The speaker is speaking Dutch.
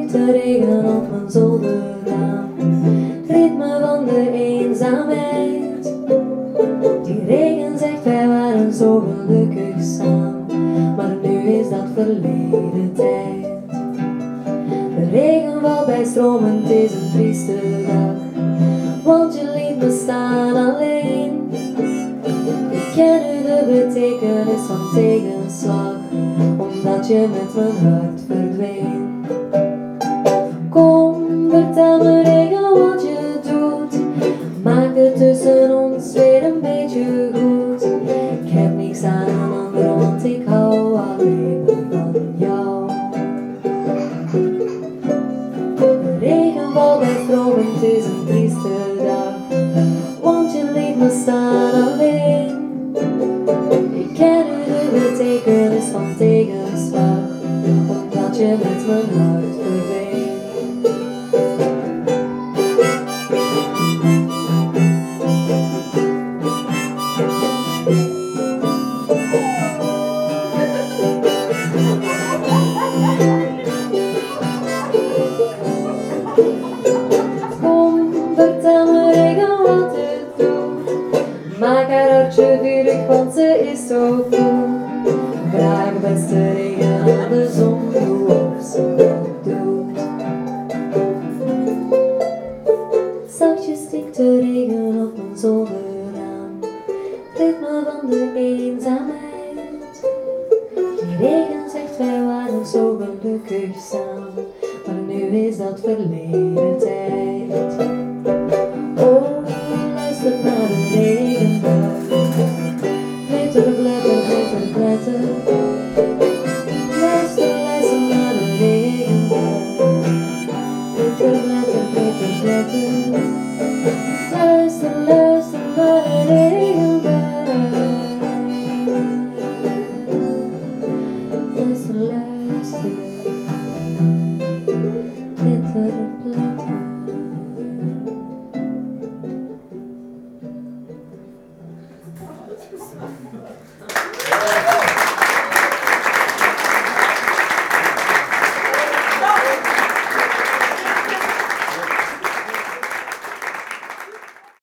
stinkt de regen op mijn zolderraam. Ritme van de eenzaamheid. Die regen zegt wij waren zo gelukkig samen, maar nu is dat verleden tijd. De regen valt bij stromen, het is een trieste dag, want je liet me staan alleen. Ik ken nu de betekenis van tegenslag, omdat je met mijn hart verdween. Kom, vertel me regen wat je doet, maak het tussen ons weer een beetje goed. Ik heb niks aan een ander, want ik hou alleen maar van jou. De regen valt bij stromen, het is een trieste dag, want je liet me staan alleen. Ik ken nu de betekenis van tegenslag, omdat je met mijn hart verdween. Kom, vertel me regen wat je doet, maak haar hartje vurig, want ze is zo cool. Vraag beste regen aan de zon, doe of ze dat doet. Zachtjes stikt de regen op mijn zolderraam, ritme van de eenzaamheid. Die regen zegt wij waren zo gelukkig samen, maar nu is dat verleden.